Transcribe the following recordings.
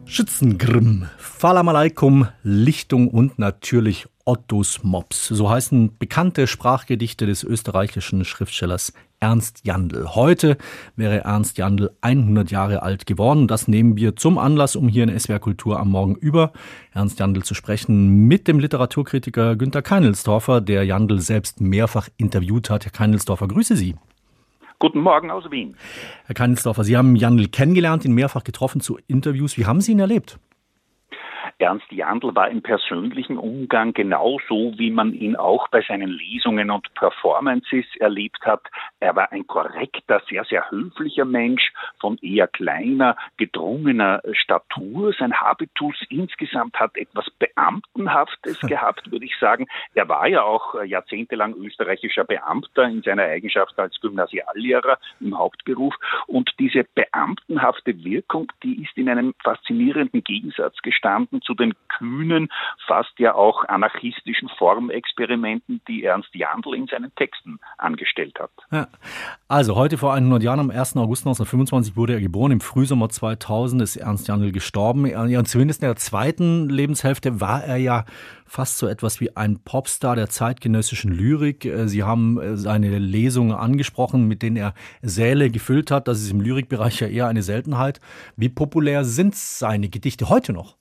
Schützengrimm, Salam Aleikum, Lichtung und natürlich Ottos Mops. So heißen bekannte Sprachgedichte des österreichischen Schriftstellers Ernst Jandl. Heute wäre Ernst Jandl 100 Jahre alt geworden. Das nehmen wir zum Anlass, um hier in SWR Kultur am Morgen über Ernst Jandl zu sprechen, mit dem Literaturkritiker Günter Keinelsdorfer, der Jandl selbst mehrfach interviewt hat. Herr Keinelsdorfer, grüße Sie. Guten Morgen aus Wien. Herr Keinelsdorfer, Sie haben Jandl kennengelernt, ihn mehrfach getroffen zu Interviews. Wie haben Sie ihn erlebt? Ernst Jandl war im persönlichen Umgang genauso, wie man ihn auch bei seinen Lesungen und Performances erlebt hat. Er war ein korrekter, sehr, sehr höflicher Mensch von eher kleiner, gedrungener Statur. Sein Habitus insgesamt hat etwas Beamtenhaftes gehabt, würde ich sagen. Er war ja auch jahrzehntelang österreichischer Beamter in seiner Eigenschaft als Gymnasiallehrer im Hauptberuf. Und diese beamtenhafte Wirkung, die ist in einem faszinierenden Gegensatz gestanden zu den kühnen, fast ja auch anarchistischen Formexperimenten, die Ernst Jandl in seinen Texten angestellt hat. Ja. Also heute vor 100 Jahren, am 1. August 1925 wurde er geboren. Im Frühsommer 2000 ist Ernst Jandl gestorben. Ja, zumindest in der zweiten Lebenshälfte war er ja fast so etwas wie ein Popstar der zeitgenössischen Lyrik. Sie haben seine Lesungen angesprochen, mit denen er Säle gefüllt hat. Das ist im Lyrikbereich ja eher eine Seltenheit. Wie populär sind seine Gedichte heute noch?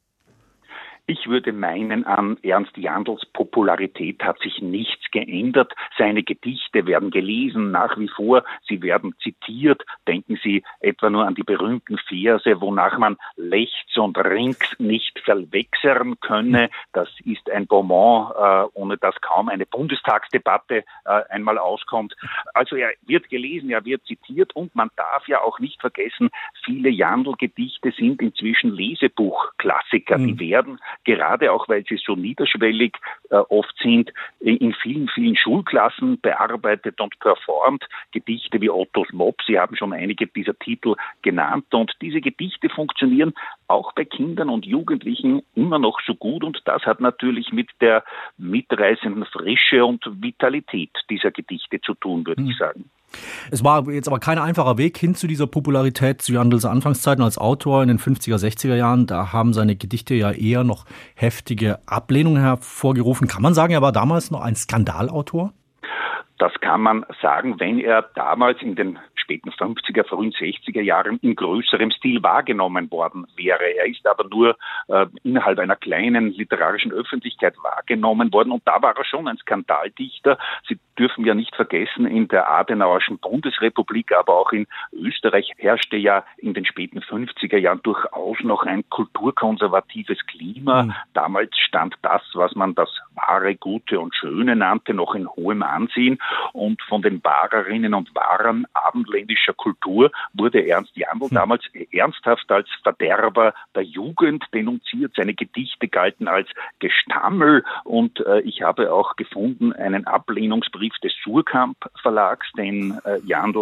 Ich würde meinen, an Ernst Jandls Popularität hat sich nichts geändert. Seine Gedichte werden gelesen nach wie vor, sie werden zitiert. Denken Sie etwa nur an die berühmten Verse, wonach man rechts und links nicht verwechseln könne. Das ist ein Bonmot, ohne das kaum eine Bundestagsdebatte einmal auskommt. Also er wird gelesen, er wird zitiert und man darf ja auch nicht vergessen, viele Jandl-Gedichte sind inzwischen Lesebuchklassiker. Die werden gerade auch, weil sie so niederschwellig oft sind, in vielen, vielen Schulklassen bearbeitet und performt. Gedichte wie Ottos Mops, Sie haben schon einige dieser Titel genannt. Und diese Gedichte funktionieren auch bei Kindern und Jugendlichen immer noch so gut. Und das hat natürlich mit der mitreißenden Frische und Vitalität dieser Gedichte zu tun, würde ich sagen. Es war jetzt aber kein einfacher Weg hin zu dieser Popularität zu Jandls Anfangszeiten als Autor in den 50er, 60er Jahren. Da haben seine Gedichte ja eher noch heftige Ablehnung hervorgerufen. Kann man sagen, er war damals noch ein Skandalautor? Das kann man sagen, wenn er damals in den späten 50er, frühen 60er Jahren in größerem Stil wahrgenommen worden wäre. Er ist aber nur innerhalb einer kleinen literarischen Öffentlichkeit wahrgenommen worden und da war er schon ein Skandaldichter. Sie dürfen ja nicht vergessen, in der Adenauerschen Bundesrepublik, aber auch in Österreich herrschte ja in den späten 50er Jahren durchaus noch ein kulturkonservatives Klima. Damals stand das, was man das wahre, Gute und Schöne nannte, noch in hohem Ansehen. Und von den Wahrerinnen und Wahrern abendländischer Kultur wurde Ernst Jandl damals ernsthaft als Verderber der Jugend denunziert. Seine Gedichte galten als Gestammel und ich habe auch gefunden einen Ablehnungsbrief des Surkamp Verlags, den Jandl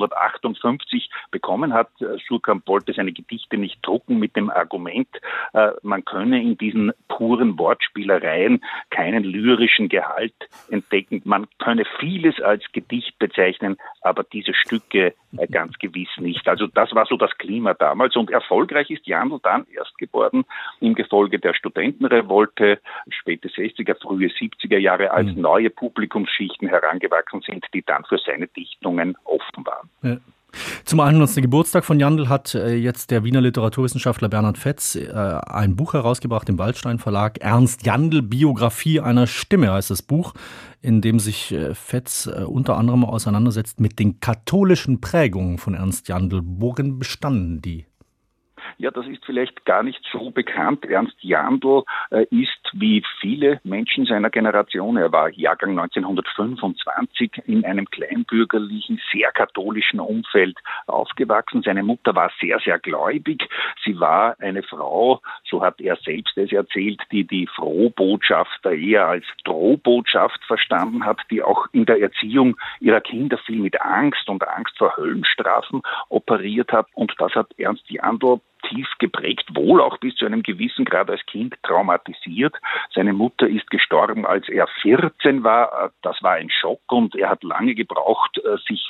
1958 bekommen hat. Surkamp wollte seine Gedichte nicht drucken mit dem Argument, man könne in diesen puren Wortspielereien keinen lyrischen Gehalt entdecken. Man könne vieles als Gedicht bezeichnen, aber diese Stücke ganz gewiss nicht. Also das war so das Klima damals und erfolgreich ist Jandl dann erst geworden im Gefolge der Studentenrevolte, späte 60er, frühe 70er Jahre, als neue Publikumsschichten herangewachsen sind, die dann für seine Dichtungen offen waren. Ja. Zum 100. Geburtstag von Jandl hat jetzt der Wiener Literaturwissenschaftler Bernhard Fetz ein Buch herausgebracht im Waldstein Verlag. Ernst Jandl, Biografie einer Stimme heißt das Buch, in dem sich Fetz unter anderem auseinandersetzt mit den katholischen Prägungen von Ernst Jandl. Worin bestanden die? Ja, das ist vielleicht gar nicht so bekannt. Ernst Jandl ist wie viele Menschen seiner Generation, er war Jahrgang 1925, in einem kleinbürgerlichen, sehr katholischen Umfeld aufgewachsen. Seine Mutter war sehr, sehr gläubig. Sie war eine Frau, so hat er selbst es erzählt, die die Frohbotschaft eher als Drohbotschaft verstanden hat, die auch in der Erziehung ihrer Kinder viel mit Angst und Angst vor Höllenstrafen operiert hat. Und das hat Ernst Jandl tief geprägt, wohl auch bis zu einem gewissen Grad als Kind traumatisiert. Seine Mutter ist gestorben, als er 14 war. Das war ein Schock und er hat lange gebraucht, sich von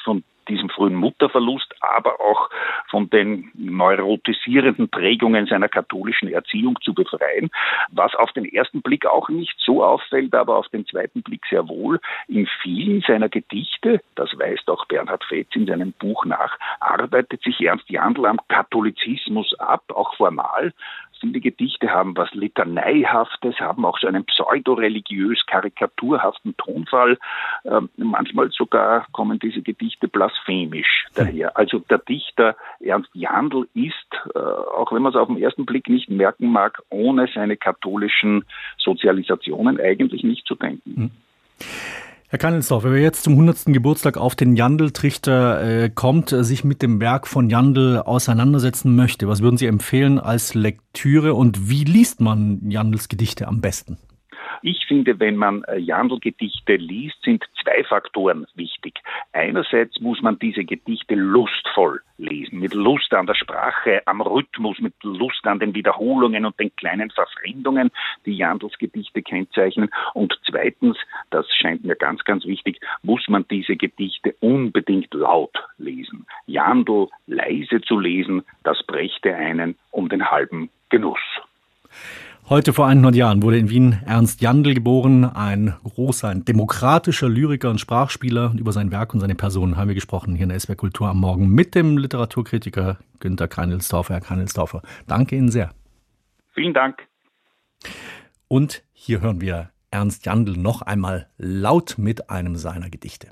diesem frühen Mutterverlust, aber auch von den neurotisierenden Prägungen seiner katholischen Erziehung zu befreien. Was auf den ersten Blick auch nicht so auffällt, aber auf den zweiten Blick sehr wohl. In vielen seiner Gedichte, das weist auch Bernhard Fetz in seinem Buch nach, arbeitet sich Ernst Jandl am Katholizismus ab, auch formal. Viele Gedichte haben was Litaneihaftes, haben auch so einen pseudoreligiös-karikaturhaften Tonfall. Manchmal sogar kommen diese Gedichte blasphemisch daher. Also der Dichter Ernst Jandl ist, auch wenn man es auf den ersten Blick nicht merken mag, ohne seine katholischen Sozialisationen eigentlich nicht zu denken. Herr Keinelsdorf, wenn wir jetzt zum 100. Geburtstag auf den Jandl-Trichter kommt, sich mit dem Werk von Jandl auseinandersetzen möchte, was würden Sie empfehlen als Lektüre und wie liest man Jandls Gedichte am besten? Ich finde, wenn man Jandl-Gedichte liest, sind zwei Faktoren wichtig. Einerseits muss man diese Gedichte lustvoll lesen, mit Lust an der Sprache, am Rhythmus, mit Lust an den Wiederholungen und den kleinen Verfremdungen, die Jandls Gedichte kennzeichnen. Und zweitens, das scheint mir ganz, ganz wichtig, muss man diese Gedichte unbedingt laut lesen. Jandl leise zu lesen, das brächte einen um den halben Genuss. Heute vor 100 Jahren wurde in Wien Ernst Jandl geboren, ein großer, ein demokratischer Lyriker und Sprachspieler. Über sein Werk und seine Person haben wir gesprochen hier in der SWR Kultur am Morgen mit dem Literaturkritiker Günter Keinelsdorfer. Herr Keinelsdorfer, danke Ihnen sehr. Vielen Dank. Und hier hören wir Ernst Jandl noch einmal laut mit einem seiner Gedichte.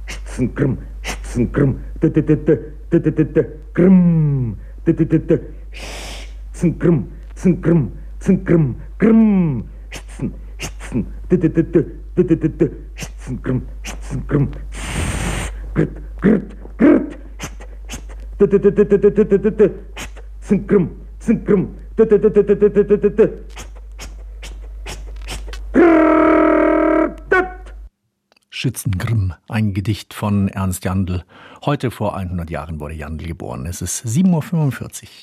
Grim, grim, schützen, schützen, schützen, grim, schützen, grim, grit, grit, grit, schützen, grim, grim, Schützengrimm, ein Gedicht von Ernst Jandl. Heute vor 100 Jahren wurde Jandl geboren. Es ist 7:45 Uhr.